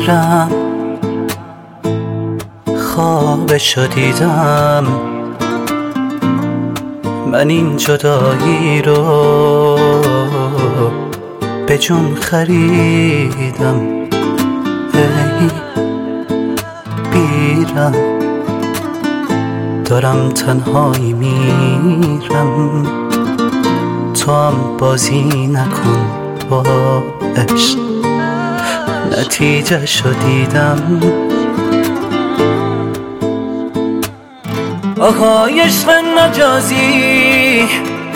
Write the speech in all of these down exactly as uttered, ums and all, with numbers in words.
میرم، خوابشو دیدم، من این جدایی رو به جون خریدم. ای بیرم، دارم تنهایی میرم، تو هم بازی نکن با عشق، نتیجه شو دیدم. آهای عشق مجازی،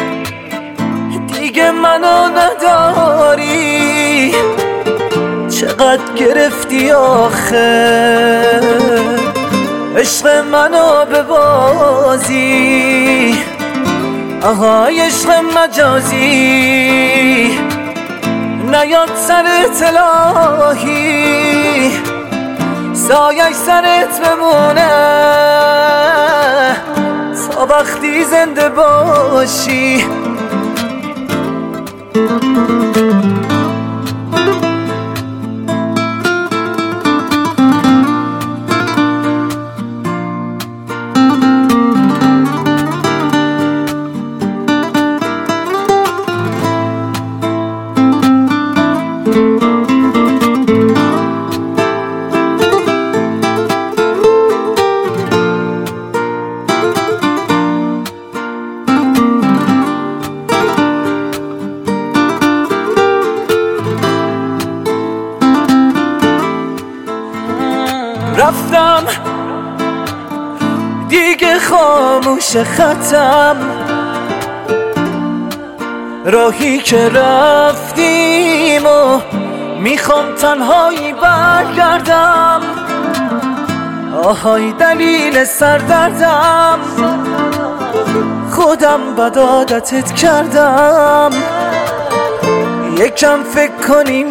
دیگه منو نداری، چقدر گرفتی آخه عشق منو به بازی. آهای عشق مجازی، نیاد سرت الهی، سایه سرت بمونه تا وقتی زنده باشی. رفتم دیگه خاموش خطم، راهی که رفتیم و میخوام تنهایی برگردم. آهای دلیل سردردم، خودم بد عادتت کردم، یکم فکر کنی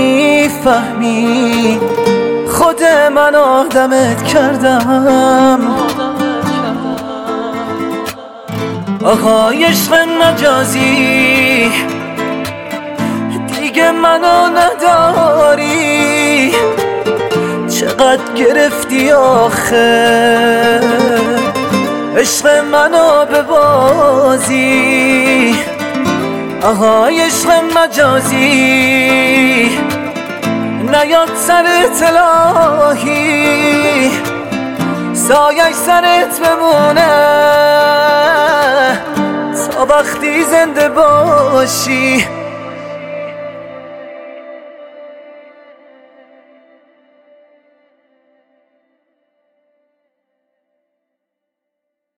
میفهمی خود من آدمت کردم. آهای عشق مجازی، دیگه منو نداری، چقدر گرفتی آخه عشق منو به بازی. آهای عشق مجازی، نیاد سرت الهی، سایه سرت بمونه تا وقتی زنده باشی.